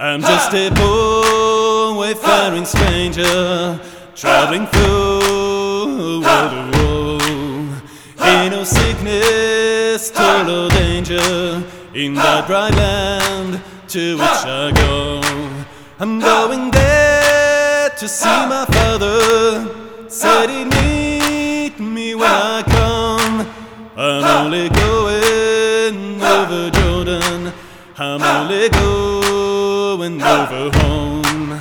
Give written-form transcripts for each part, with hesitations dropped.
I'm just a poor wayfaring stranger, traveling through a world of woe. Ain't no sickness, toil or danger in that bright land to which I go. I'm going there to see my father, said he'd meet me when I come. I'm only going over Jordan, I'm only going over home.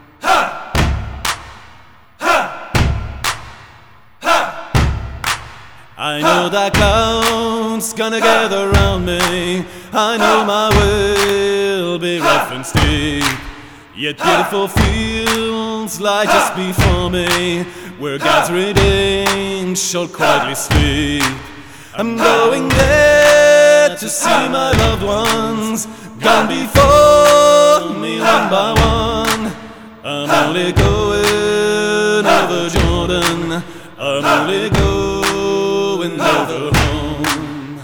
I know that clouds gonna gather around me, I know my way will be rough and steep. Yet beautiful fields lie just before me, where God's redeemed shall quietly sleep. I'm going there to see my loved ones, gone before me one by one. I'm only going over Jordan, I'm only going over home.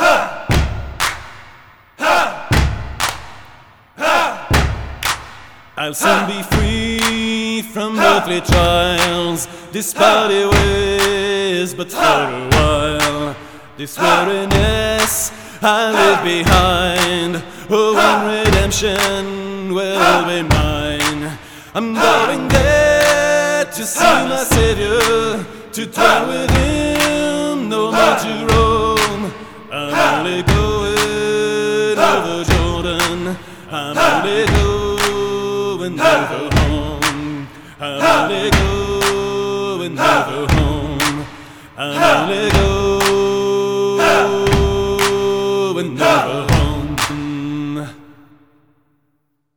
I'll soon be free from earthly trials, this body weighs but for a while. This weariness I leave behind, oh, when redemption will be mine. I'm going there to see my Savior, to dwell with Him, no more to roam. I'm only going over Jordan, I'm only going over home. I'm only going over home. I'm only going over